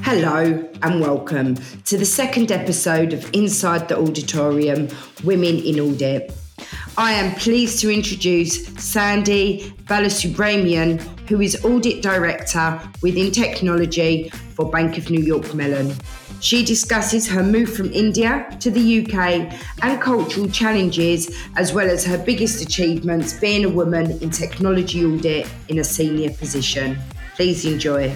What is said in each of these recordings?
Hello and welcome to the second episode of Inside the Auditorium, Women in Audit. I am pleased to introduce Sandy Balasubramanian, who is Audit Director within Technology for Bank of New York Mellon. She discusses her move from India to the UK and cultural challenges, as well as her biggest achievements being a woman in technology audit in a senior position. Please enjoy.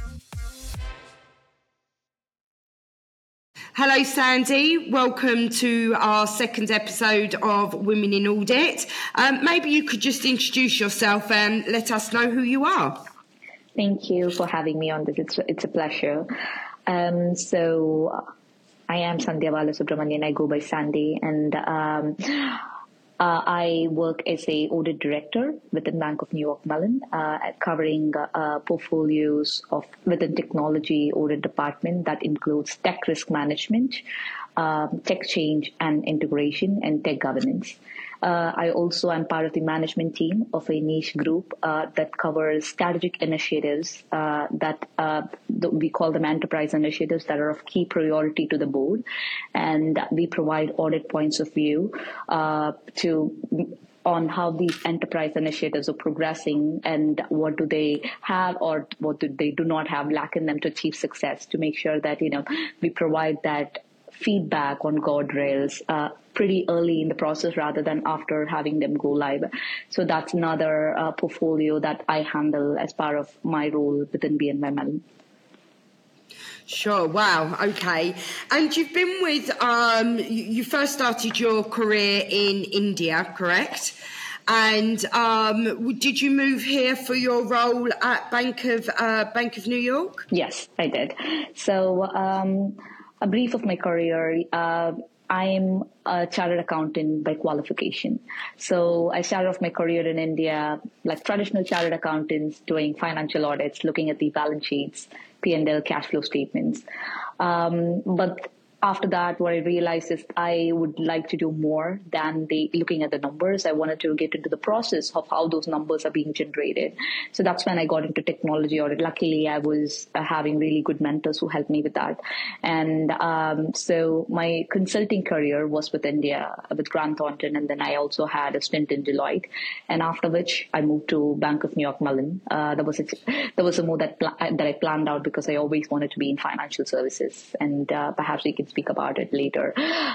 Hello, Sandy. Welcome to our second episode of Women in Audit. Maybe you could just introduce yourself and let us know who you are. Thank you for having me on this. It's a pleasure. So I am Sandhya Balasubramanian. I go by Sandy, and I work as a audit director within Bank of New York Mellon, covering portfolios within technology audit department that includes tech risk management, tech change and integration, and tech governance. I also am part of the management team of a niche group that covers strategic initiatives we call them enterprise initiatives that are of key priority to the board. And we provide audit points of view on how these enterprise initiatives are progressing and what do they have or what do they do not have lack in them to achieve success, to make sure that, we provide that feedback on guardrails pretty early in the process rather than after having them go live. So that's another portfolio that I handle as part of my role within BNY Mellon. Sure. Wow. Okay. And you've been with, you first started your career in India, correct? And did you move here for your role at Bank of New York? Yes, I did. So a brief of my career. I'm a chartered accountant by qualification. So I started off my career in India like traditional chartered accountants, doing financial audits, looking at the balance sheets, P&L, cash flow statements. But after that, what I realized is I would like to do more than looking at the numbers. I wanted to get into the process of how those numbers are being generated. So that's when I got into technology audit. Luckily, I was having really good mentors who helped me with that. And so my consulting career was with India, with Grant Thornton, and then I also had a stint in Deloitte. And after which, I moved to Bank of New York Mellon. That was a move that I planned out because I always wanted to be in financial services, and perhaps we can speak about it later.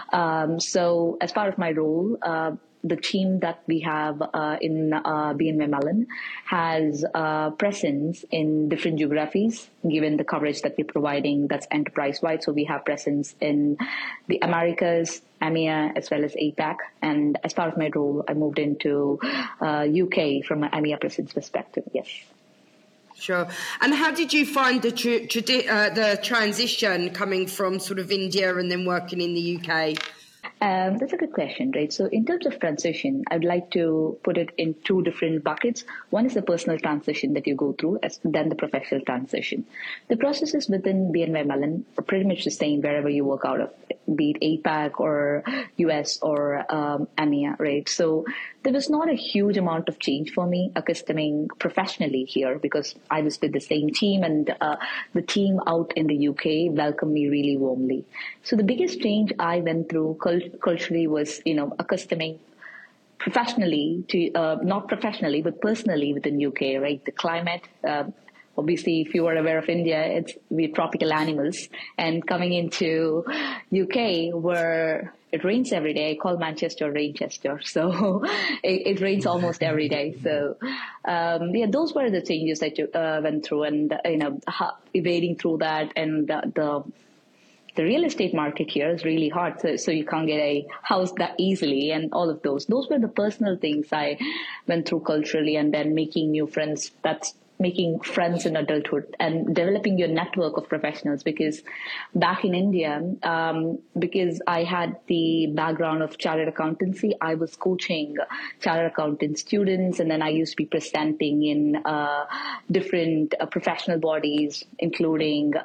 So as part of my role, the team that we have in BNY Mellon has presence in different geographies, given the coverage that we're providing that's enterprise-wide. So we have presence in the Americas, EMEA, as well as APAC. And as part of my role, I moved into UK from an EMEA presence perspective, yes. Sure. And how did you find the transition coming from sort of India and then working in the UK? That's a good question, right? So in terms of transition, I'd like to put it in two different buckets. One is the personal transition that you go through, then the professional transition. The processes within BNY Mellon are pretty much the same wherever you work out of, be it APAC or US or EMEA, right? So there was not a huge amount of change for me accustoming professionally here because I was with the same team, and the team out in the UK welcomed me really warmly. So the biggest change I went through culturally was, accustoming professionally to, not professionally, but personally within UK, right? The climate, obviously, if you are aware of India, we're tropical animals, and coming into UK where it rains every day. I call Manchester Rainchester. So it rains almost every day. So, those were the changes I went through, and, evading through that. And the real estate market here is really hard. So you can't get a house that easily, and all of those. Those were the personal things I went through culturally, and then making new friends. That's making friends in adulthood and developing your network of professionals, because back in India, because I had the background of chartered accountancy, I was coaching chartered accountant students, and then I used to be presenting in different professional bodies, including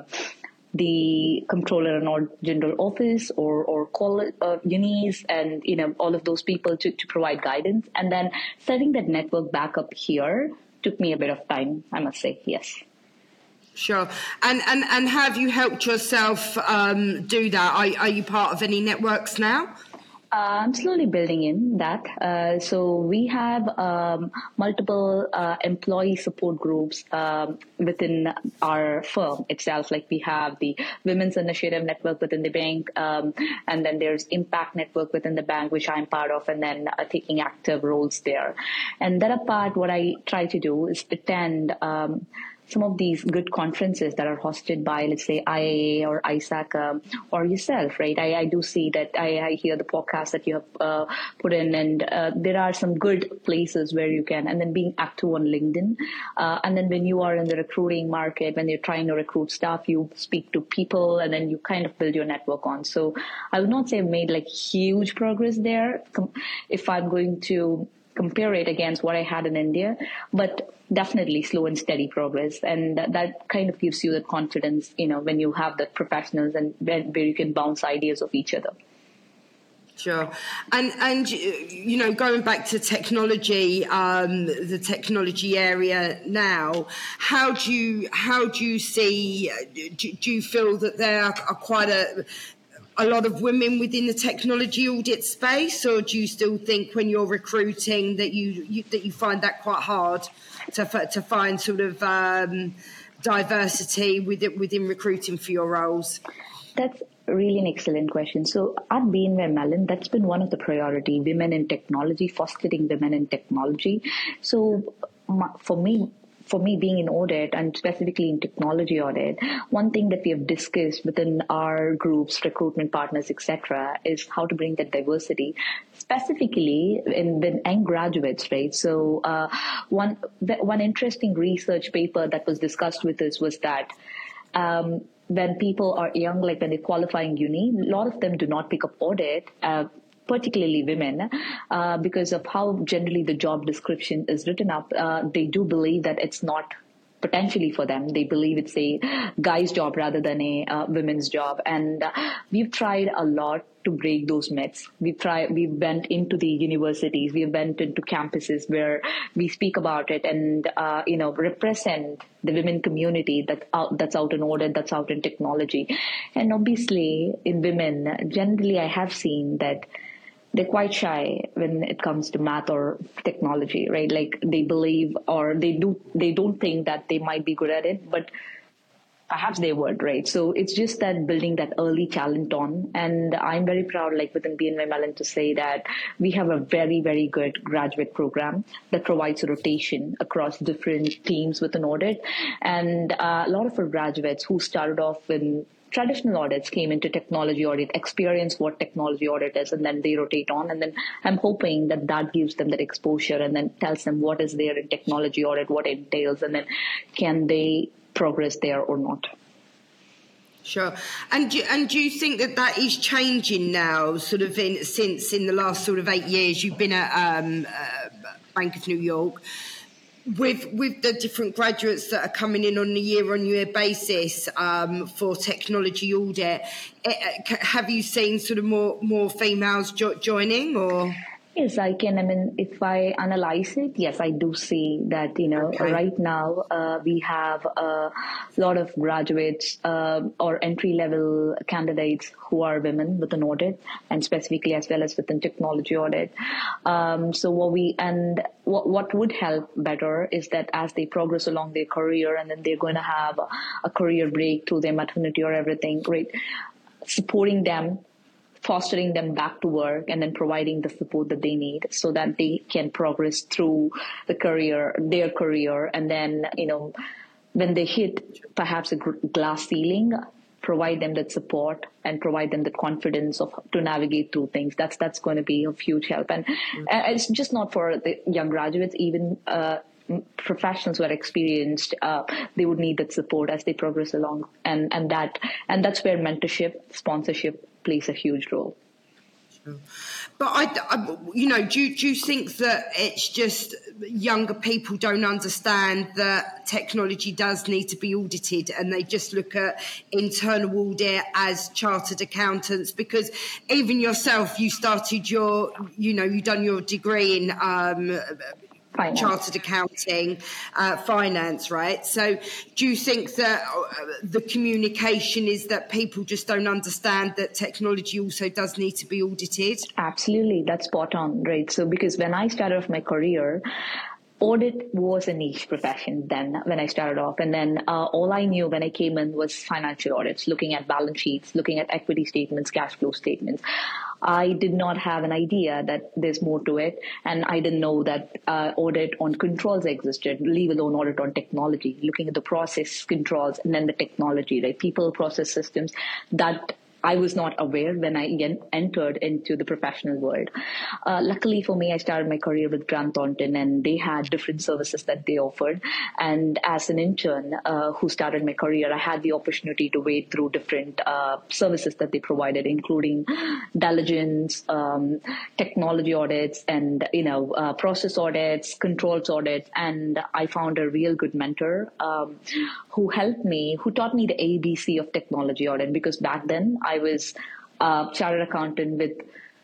the Comptroller and General Office or college, unis, and all of those people to provide guidance. And then setting that network back up here took me a bit of time, I must say, yes. Sure. And have you helped yourself do that? Are you part of any networks now? I'm slowly building in that. So we have multiple employee support groups within our firm itself. Like we have the Women's Initiative Network within the bank, and then there's Impact Network within the bank, which I'm part of, and then taking active roles there. And that apart, what I try to do is attend some of these good conferences that are hosted by, let's say, IAA or ISAC or yourself, right? I do see that I hear the podcast that you have put in, and there are some good places where you can, and then being active on LinkedIn. And then when you are in the recruiting market, when you're trying to recruit staff, you speak to people and then you kind of build your network on. So I would not say I've made like huge progress there if I'm going to compare it against what I had in India, but definitely slow and steady progress. And that kind of gives you that confidence, when you have the professionals and where you can bounce ideas of each other. Sure. And going back to technology, the technology area now, how do you see, do you feel that there are quite a lot of women within the technology audit space, or do you still think when you're recruiting that you find that quite hard to find sort of diversity within recruiting for your roles? That's really an excellent question. So at BNY Mellon, that's been one of the priority, women in technology, fostering women in technology. So for me being in audit and specifically in technology audit, one thing that we have discussed within our groups, recruitment partners, etc., is how to bring that diversity, specifically in the young graduates, right? So one interesting research paper that was discussed with us was that when people are young, like when they qualify in uni, a lot of them do not pick up audit, particularly women, because of how generally the job description is written up. They do believe that it's not potentially for them. They believe it's a guy's job rather than a women's job. And we've tried a lot to break those myths. We went into the universities, we went into campuses where we speak about it and, represent the women community that's out in audit, that's out in technology. And obviously in women, generally I have seen that they're quite shy when it comes to math or technology, right? Like they believe or they don't think that they might be good at it, but perhaps they would, right? So it's just that building that early talent on. And I'm very proud, like within BNY Mellon, to say that we have a very, very good graduate program that provides a rotation across different teams within audit. And a lot of our graduates who started off in traditional audits came into technology audit, experience what technology audit is, and then they rotate on. And then I'm hoping that gives them that exposure and then tells them what is there in technology audit, what it entails, and then can they progress there or not. Sure. And do you think that is changing now, sort of since in the last sort of 8 years you've been at Bank of New York? With the different graduates that are coming in on a year-on-year basis for technology audit, have you seen sort of more females joining, or? Yes, I can. I mean, if I analyze it, yes, I do see that, okay. Right now we have a lot of graduates or entry-level candidates who are women within audit and specifically as well as within technology audit. So what would help better is that as they progress along their career and then they're going to have a career break through their maternity or everything, right? Supporting them, fostering them back to work, and then providing the support that they need so that they can progress through their career. And then, when they hit perhaps a glass ceiling, provide them that support and provide them the confidence to navigate through things. That's going to be of huge help. And it's just not for the young graduates, even professionals who are experienced, they would need that support as they progress along. And that's where mentorship, sponsorship plays a huge role. Sure. But do you think that it's just younger people don't understand that technology does need to be audited, and they just look at internal audit as chartered accountants? Because even yourself, you started you've done your degree in chartered accounting, finance, right? So do you think that the communication is that people just don't understand that technology also does need to be audited? Absolutely, that's spot on, right? So because when I started off my career, audit was a niche profession then when I started off. And then all I knew when I came in was financial audits, looking at balance sheets, looking at equity statements, cash flow statements. I did not have an idea that there's more to it. And I didn't know that audit on controls existed, leave alone audit on technology, looking at the process controls and then the technology, right? People, process, systems that I was not aware when I entered into the professional world. Luckily for me, I started my career with Grant Thornton, and they had different services that they offered. And as an intern who started my career, I had the opportunity to wade through different services that they provided, including diligence, technology audits, and process audits, controls audits. And I found a real good mentor who taught me the ABC of technology audit, because back then I was a chartered accountant with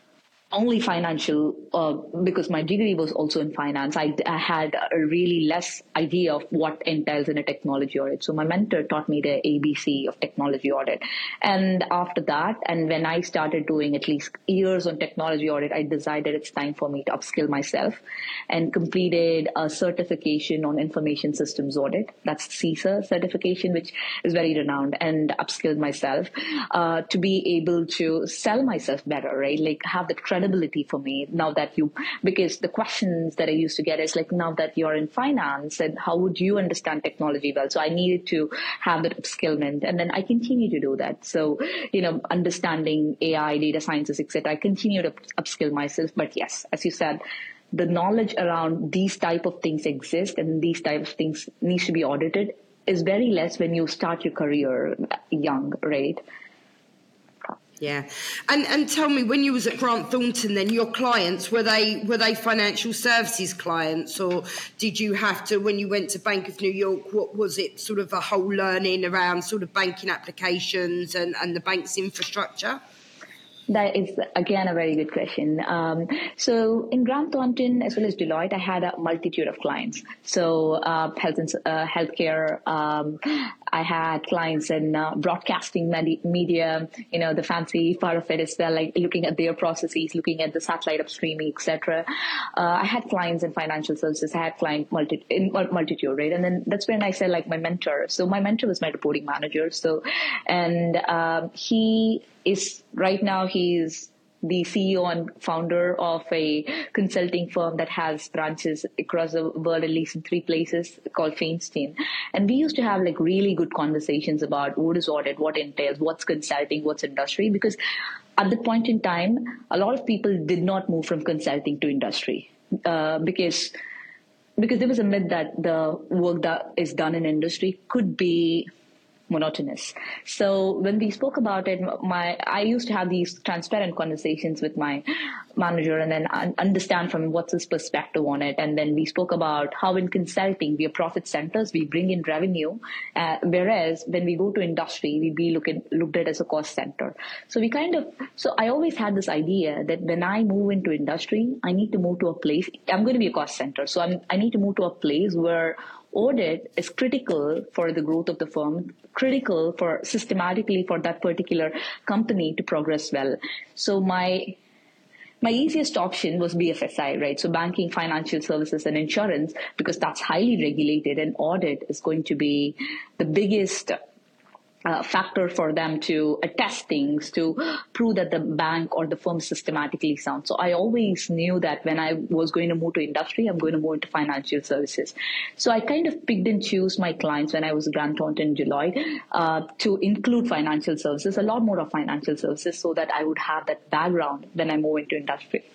only financial, because my degree was also in finance. I had a really less idea of what entails in a technology audit. So my mentor taught me the ABC of technology audit. And after that, and when I started doing at least years on technology audit, I decided it's time for me to upskill myself and completed a certification on information systems audit. That's CISA certification, which is very renowned, and upskilled myself to be able to sell myself better, right? Like have the credibility for me now that because the questions that I used to get is like, now that you're in finance, and how would you understand technology well? So I needed to have that upskillment, and then I continue to do that. So, understanding AI, data sciences, etc. I continue to upskill myself. But yes, as you said, the knowledge around these type of things exist and these type of things needs to be audited is very less when you start your career young, right? Yeah. And tell me, when you was at Grant Thornton, then your clients, were they financial services clients, or did you have to, when you went to Bank of New York, what was it, sort of a whole learning around sort of banking applications and the bank's infrastructure? That is, again, a very good question. So in Grant Thornton, as well as Deloitte, I had a multitude of clients. So healthcare, I had clients in broadcasting media, the fancy part of it is like looking at their processes, looking at the satellite upstreaming, etc. I had clients in financial services. I had client multitude, right? And then that's when I said, like, my mentor. So my mentor was my reporting manager. So, and he's the CEO and founder of a consulting firm that has branches across the world, at least in 3 places, called Feinstein. And we used to have like really good conversations about what is audit, what entails, what's consulting, what's industry, because at the point in time, a lot of people did not move from consulting to industry because there was a myth that the work that is done in industry could be monotonous. So when we spoke about it, I used to have these transparent conversations with my manager and then understand from what's his perspective on it. And then we spoke about how in consulting, we are profit centers, we bring in revenue, whereas when we go to industry, we be looked at as a cost center. So I always had this idea that when I move into industry, I need to move to a place, I'm going to be a cost center. So I need to move to a place where audit is critical for the growth of the firm, critical for systematically for that particular company to progress well. So my easiest option was BFSI, right? So banking, financial services, and insurance, because that's highly regulated, and audit is going to be the biggest factor for them to attest things, to prove that the bank or the firm is systematically sound. So I always knew that when I was going to move to industry, I'm going to move into financial services. So I kind of picked and chose my clients when I was Grant Thornton and Deloitte to include financial services, a lot more of financial services, so that I would have that background when I move into industry.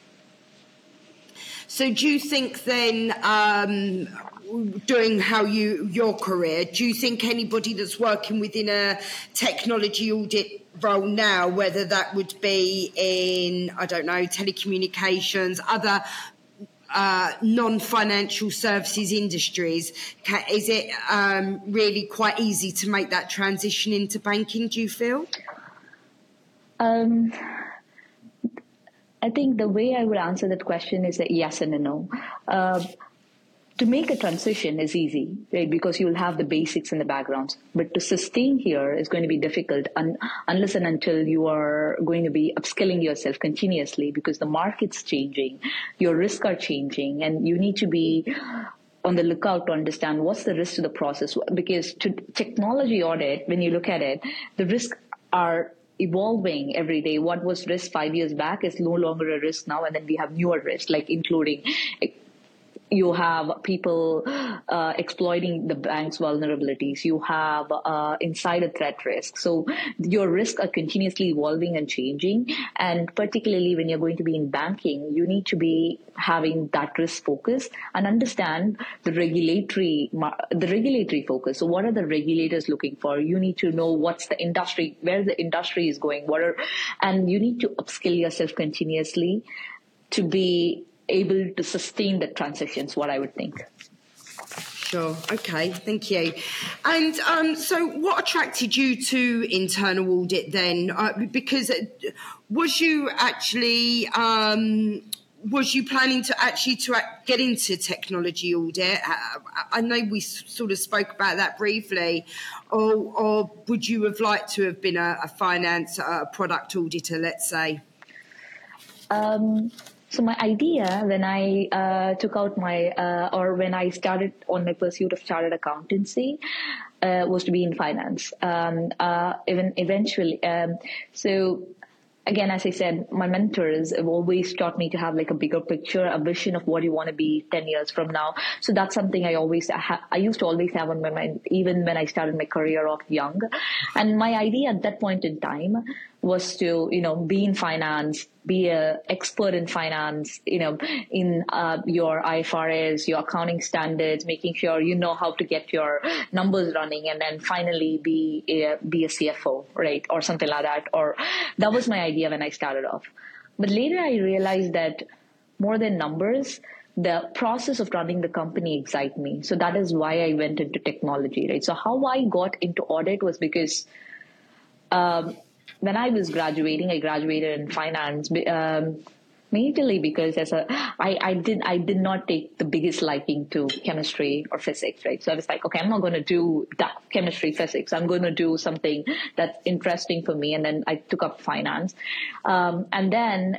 So do you think then, during your career, do you think anybody that's working within a technology audit role now, whether that would be in, I don't know, telecommunications, other non-financial services industries, is it really quite easy to make that transition into banking, do you feel? I think the way I would answer that question is a yes and a no. to make a transition is easy, right? Because you'll have the basics in the background. But to sustain here is going to be difficult unless and until you are going to be upskilling yourself continuously, because the market's changing, your risks are changing, and you need to be on the lookout to understand what's the risk to the process. Because to technology audit, when you look at it, the risks are evolving every day. What was risk 5 years back is no longer a risk now, and then we have newer risks, like including you have people exploiting the bank's vulnerabilities. You have insider threat risk. So your risks are continuously evolving and changing. And particularly when you're going to be in banking, you need to be having that risk focus and understand the regulatory focus. So what are the regulators looking for? You need to know what's the industry, where the industry is going, and you need to upskill yourself continuously to be able to sustain the transitions, what I would think. Sure. Okay. Thank you. And so what attracted you to internal audit then? Because was you actually, was you planning to get into technology audit? I know we sort of spoke about that briefly. Or would you have liked to have been a finance product auditor, let's say? So my idea when I took out when I started on my pursuit of chartered accountancy was to be in finance. Even eventually, so again, as I said, my mentors have always taught me to have like a bigger picture, a vision of what you want to be 10 years from now. So that's something I used to always have on my mind, even when I started my career off young. And my idea at that point in time was to, be in finance, be an expert in finance, in your IFRS, your accounting standards, making sure you know how to get your numbers running, and then finally be a CFO, right? Or something like that. Or that was my idea when I started off. But later I realized that more than numbers, the process of running the company excites me. So that is why I went into technology, right? So how I got into audit was because when I was graduating, I graduated in finance, mainly because I did not take the biggest liking to chemistry or physics, right? So I was like, okay, I'm not going to do that chemistry, physics. I'm going to do something that's interesting for me. And then I took up finance. And then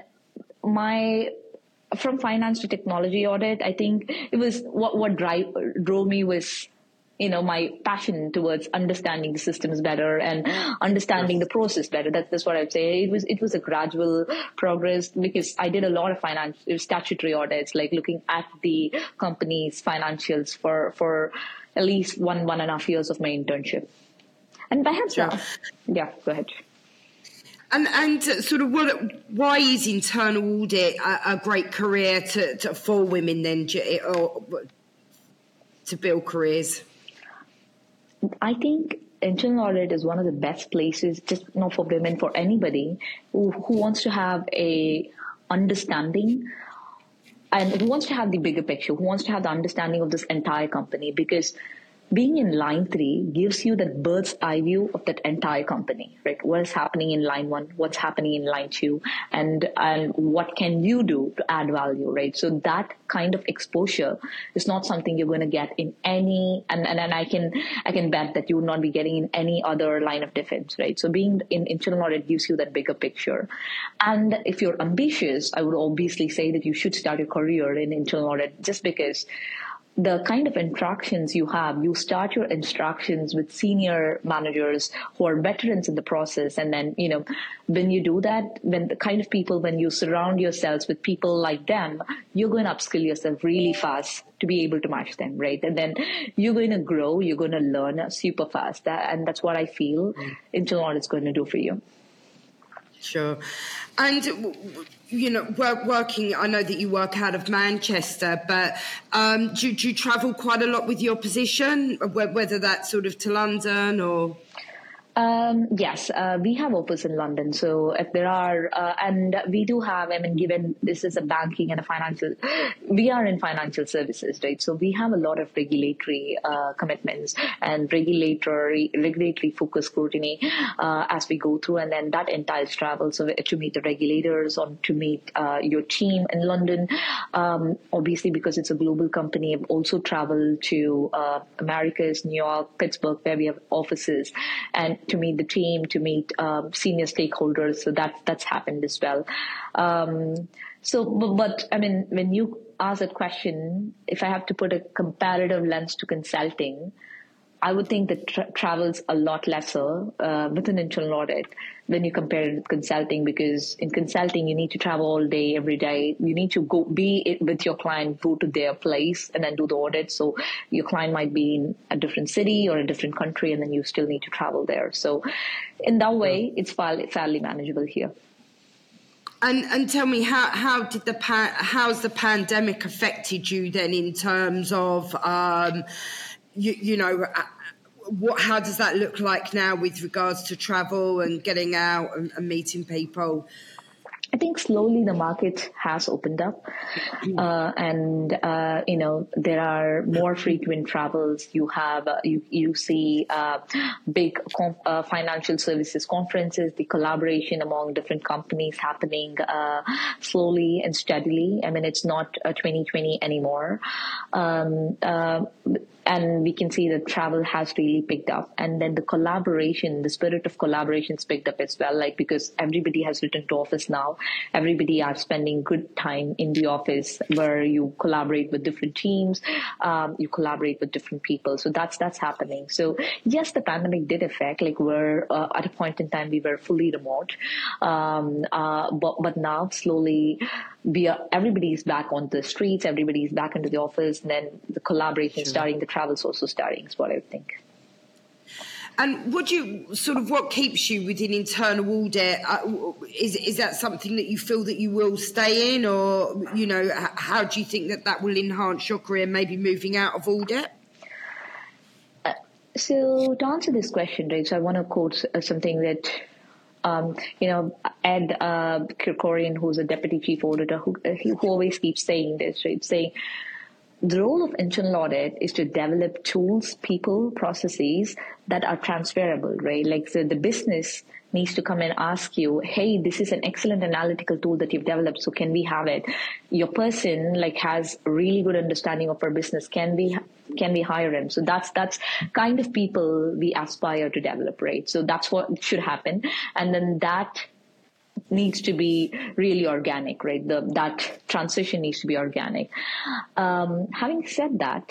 from finance to technology audit, I think it was what drove me was my passion towards understanding the systems better and understanding the process better. That's what I'd say. It was a gradual progress because I did a lot of statutory audits, like looking at the company's financials for at least one and a half years of my internship. And perhaps, go ahead. And sort of why is internal audit a great career for women then, or to build careers? I think internal audit is one of the best places, just not for women, for anybody who wants to have a understanding and who wants to have the bigger picture, who wants to have the understanding of this entire company, because being in line 3 gives you that bird's eye view of that entire company, right? What is happening in line 1, what's happening in line 2, and what can you do to add value, right? So that kind of exposure is not something you're going to get in any, and I can bet that you will not be getting in any other line of defense, right? So being in internal audit gives you that bigger picture. And if you're ambitious, I would obviously say that you should start your career in internal audit, just because the kind of interactions you have, you start your interactions with senior managers who are veterans in the process. And then, when you do that, when you surround yourselves with people like them, you're going to upskill yourself really fast to be able to match them, right? And then you're going to grow, you're going to learn super fast. And that's what I feel internal audit is going to do for you. Sure. And, working, I know that you work out of Manchester, but do you travel quite a lot with your position, whether that's sort of to London or? Yes, we have office in London. So if there are, and we do have, I mean, given this is a banking and a financial, we are in financial services, right? So we have a lot of regulatory commitments and regulatory focus scrutiny as we go through, and then that entails travel. So to meet the regulators or to meet your team in London, obviously because it's a global company, I've also traveled to Americas, New York, Pittsburgh, where we have offices, and to meet the team, to meet senior stakeholders. So that's happened as well. But I mean, when you ask that question, if I have to put a comparative lens to consulting, I would think that travel's a lot lesser with an internal audit when you compare it with consulting, because in consulting, you need to travel all day, every day. You need to go be with your client, go to their place and then do the audit. So your client might be in a different city or a different country, and then you still need to travel there. So in that way, it's fairly manageable here. And tell me, how's the pandemic affected you then in terms of how does that look like now with regards to travel and getting out and meeting people? I think slowly the market has opened up, and there are more frequent travels. You have you see big financial services conferences, the collaboration among different companies happening slowly and steadily. I mean, it's not 2020 anymore. And we can see that travel has really picked up, and then the spirit of collaboration is picked up as well. Like, because everybody has returned to office now, everybody are spending good time in the office where you collaborate with different teams, you collaborate with different people. So that's happening. So yes, the pandemic did affect. Like, we're at a point in time we were fully remote, but now slowly everybody's back on the streets, everybody's back into the office, and then the collaboration starting, the travel's also starting, is what I think. And what keeps you within internal audit? Is that something that you feel that you will stay in, or, how do you think that will enhance your career, maybe moving out of audit? So to answer this question, right, so I want to quote something that Ed Kirkorian, who's a deputy chief auditor, who always keeps saying this, right? Saying the role of internal audit is to develop tools, people, processes that are transferable, right? Like, so the business needs to come and ask you, hey, this is an excellent analytical tool that you've developed, so can we have it? Your person has a really good understanding of our business. Can we hire him? So that's kind of people we aspire to develop, right? So that's what should happen. And then that needs to be really organic, right? That transition needs to be organic. Having said that,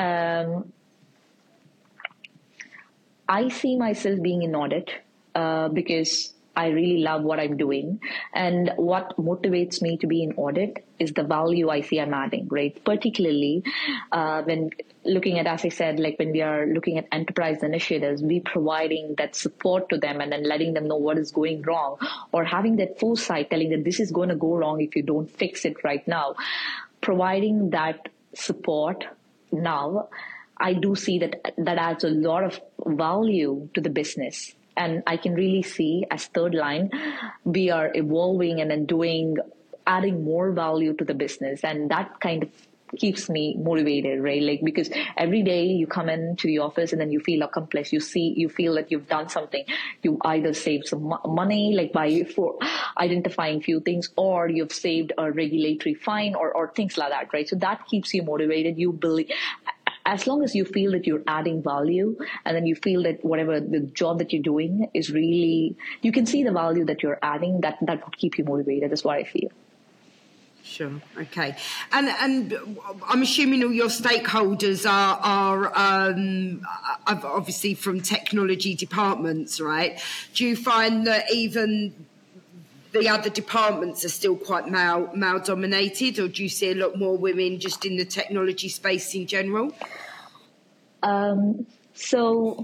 I see myself being in audit because I really love what I'm doing. And what motivates me to be in audit is the value I see I'm adding, right? Particularly when looking at, as I said, like when we are looking at enterprise initiatives, we providing that support to them and then letting them know what is going wrong, or having that foresight telling them this is going to go wrong if you don't fix it right now. Providing that support now, I do see that adds a lot of value to the business. And I can really see, as third line, we are evolving and then adding more value to the business. And that kind of keeps me motivated, right? Like, because every day you come into the office and then you feel accomplished. You feel that you've done something. You either saved some money, like for identifying few things, or you've saved a regulatory fine or things like that, right? So that keeps you motivated. You believe, as long as you feel that you're adding value, and then you feel that whatever the job that you're doing is really, you can see the value that you're adding, that would keep you motivated. That's what I feel. Sure. Okay. And I'm assuming all your stakeholders are obviously from technology departments, right? Do you find that even the other departments are still quite male dominated, or do you see a lot more women just in the technology space in general? So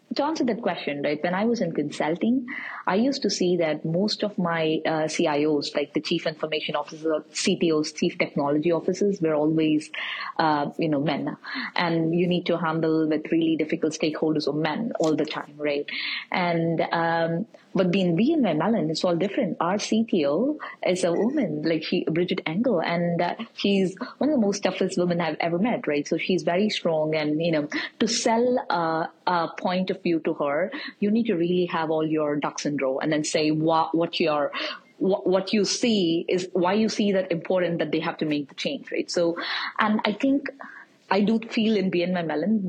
to answer that question, right, when I was in consulting, I used to see that most of my CIOs, like the chief information officer, CTOs, chief technology officers, were always, men. And you need to handle with really difficult stakeholders of men all the time, right? And but being BNY Mellon, it's all different. Our CTO is a woman, like Bridget Engel, and she's one of the most toughest women I've ever met, right? So she's very strong, and to sell a point of view to her, you need to really have all your ducks in a row, and then say what you see is why you see that important that they have to make the change, right? So, and I think I do feel in BNY Mellon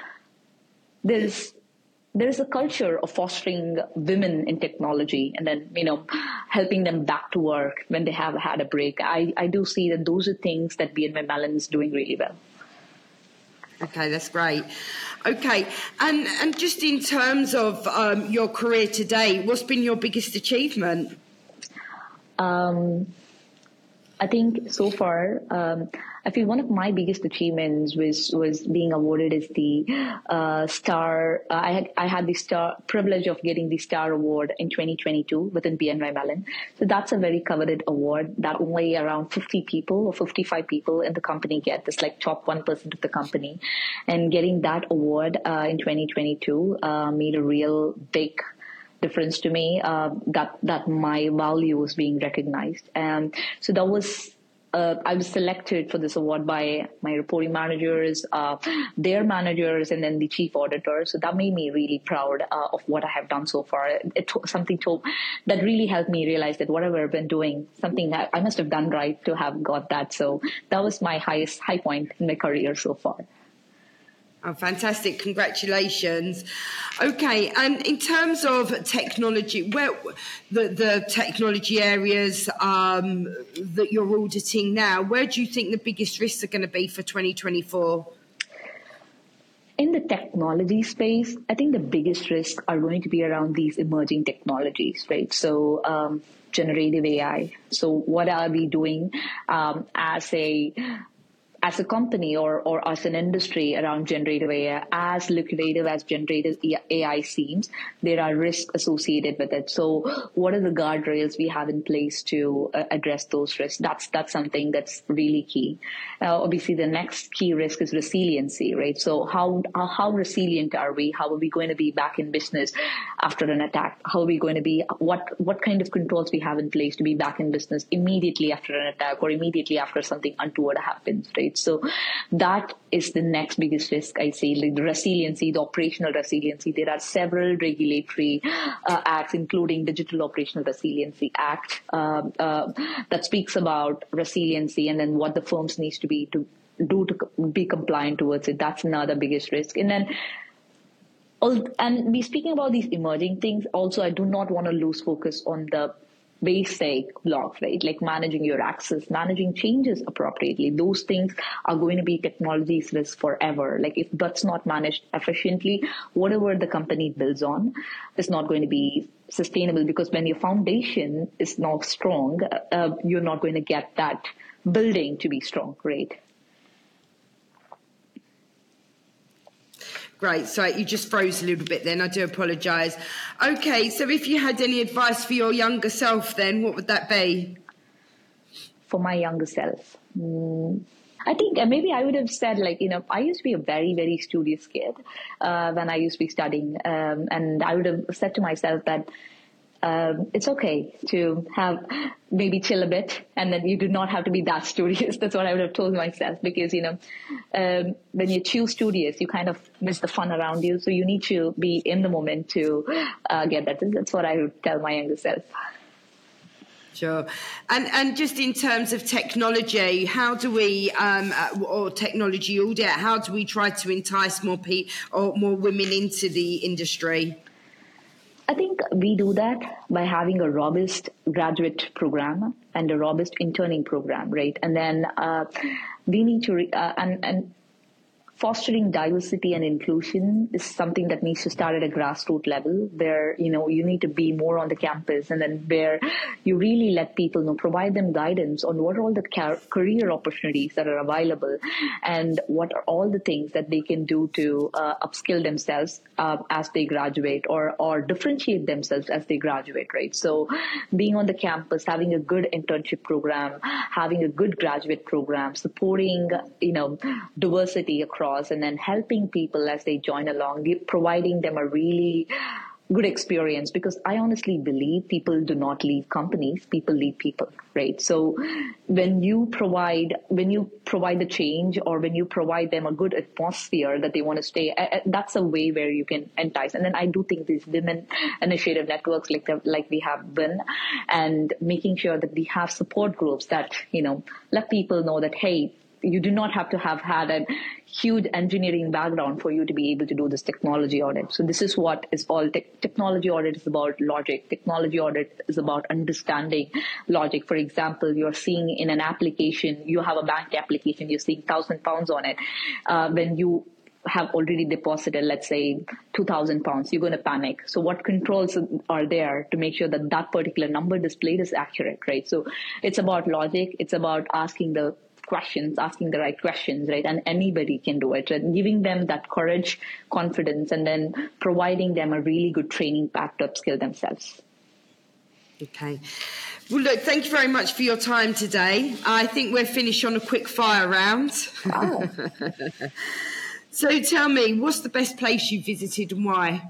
there's a culture of fostering women in technology, and then, helping them back to work when they have had a break. I do see that those are things that BNY Mellon is doing really well. Okay, that's great. Okay, and just in terms of your career today, what's been your biggest achievement? I think so far, I feel one of my biggest achievements was being awarded as the star. I had the privilege of getting the Star Award in 2022 within BNY Mellon. So that's a very coveted award that only around 50 people or 55 people in the company get. It's like top 1% of the company. And getting that award in 2022 made a real big difference to me, that my value was being recognized. And so that was, I was selected for this award by my reporting managers, their managers, and then the chief auditor. So that made me really proud of what I have done so far. Something that really helped me realize that whatever I've been doing, something I must have done right to have got that. So that was my high point in my career so far. Oh, fantastic. Congratulations. Okay, and in terms of technology, where the technology areas that you're auditing now, where do you think the biggest risks are going to be for 2024? In the technology space, I think the biggest risks are going to be around these emerging technologies, right? So generative AI. So what are we doing as a company or as an industry around generative AI? As lucrative as generative AI seems, there are risks associated with it. So what are the guardrails we have in place to address those risks? That's something that's really key. Obviously, the next key risk is resiliency, right? So how resilient are we? How are we going to be back in business after an attack? How are we going to be? What kind of controls we have in place to be back in business immediately after an attack or immediately after something untoward happens, right? So that is the next biggest risk I see, like the resiliency, the operational resiliency. There are several regulatory acts, including Digital Operational Resiliency Act, that speaks about resiliency and then what the firms needs to do to be compliant towards it. That's another biggest risk. And then, and be speaking about these emerging things, also I do not want to lose focus on the basic blocks, right? Like managing your access, managing changes appropriately. Those things are going to be technology's risk forever. Like if that's not managed efficiently, whatever the company builds on is not going to be sustainable, because when your foundation is not strong, you're not going to get that building to be strong, right? Great. So you just froze a little bit then. I do apologise. Okay, so if you had any advice for your younger self then, what would that be? For my younger self? I think maybe I would have said, I used to be a very, very studious kid when I used to be studying. And I would have said to myself that it's okay to maybe chill a bit, and then you do not have to be that studious. That's what I would have told myself, because, when you're too studious, you kind of miss the fun around you. So you need to be in the moment to get that. That's what I would tell my younger self. Sure. And just in terms of technology, how do we, or technology audit, how do we try to entice more women into the industry? I think we do that by having a robust graduate program and a robust interning program, right? And then we need to, and fostering diversity and inclusion is something that needs to start at a grassroots level, where, you need to be more on the campus, and then where you really let people know, provide them guidance on what are all the career opportunities that are available, and what are all the things that they can do to upskill themselves as they graduate, or differentiate themselves as they graduate, right? So being on the campus, having a good internship program, having a good graduate program, supporting, diversity across, and then helping people as they join along, providing them a really good experience, because I honestly believe people do not leave companies, people leave people, right? So when you provide the change, or when you provide them a good atmosphere that they want to stay, that's a way where you can entice. And then I do think these women initiative networks like we have been, and making sure that we have support groups that, let people know that, hey, you do not have to have had a huge engineering background for you to be able to do this technology audit. So this is what is all technology audit is about: logic. Technology audit is about understanding logic. For example, you're seeing in an application, you have a bank application, you're seeing £1,000 on it. When you have already deposited, let's say, £2,000, you're going to panic. So what controls are there to make sure that that particular number displayed is accurate, right? So it's about logic. It's about asking the right questions, right? And anybody can do it, and giving them that courage, confidence, and then providing them a really good training path to upskill themselves. Okay. Well, look, thank you very much for your time today. I think we're finished on a quick fire round. Wow. So tell me, what's the best place you visited and why?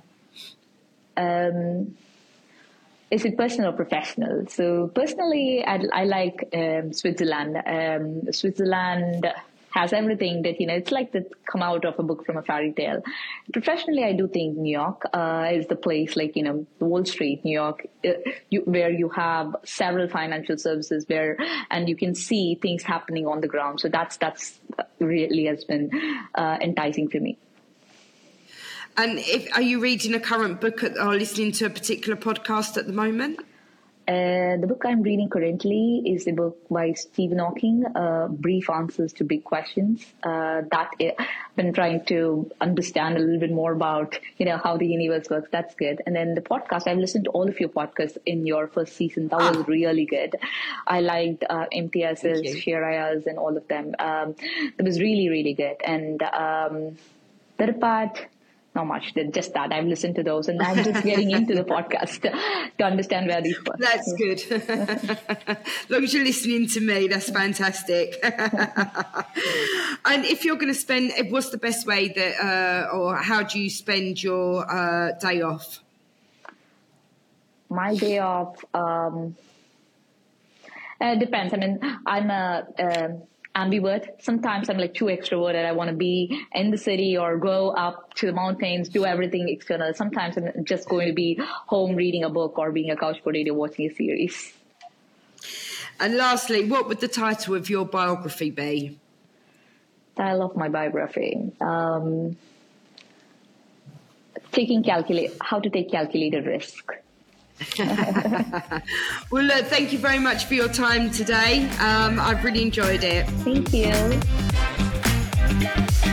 Is it personal or professional? So personally, I like Switzerland. Switzerland has everything that, it's like that come out of a book from a fairy tale. Professionally, I do think New York is the place, like, Wall Street, New York, where you have several financial services and you can see things happening on the ground. So that's really has been enticing for me. And are you reading a current book or listening to a particular podcast at the moment? The book I'm reading currently is a book by Stephen Hawking, Brief Answers to Big Questions. I've been trying to understand a little bit more about, how the universe works. That's good. And then the podcast, I've listened to all of your podcasts in your first season. That was really good. I liked MTS's, Shiraya's, and all of them. It was really, really good. And the part... Not much, just that. I've listened to those, and I'm just getting into the podcast to understand where these were. That's good. As long as you're listening to me, that's fantastic. And if you're going to what's the best way or how do you spend your day off? My day off depends. I mean, I'm a... ambivert. Sometimes I'm like too extroverted. I want to be in the city or go up to the mountains, do everything external. Sometimes I'm just going to be home reading a book or being a couch potato watching a series. And lastly, what would the title of your biography be? Title of my biography. How to take calculated risk. Well, look, thank you very much for your time today. I've really enjoyed it. Thank you.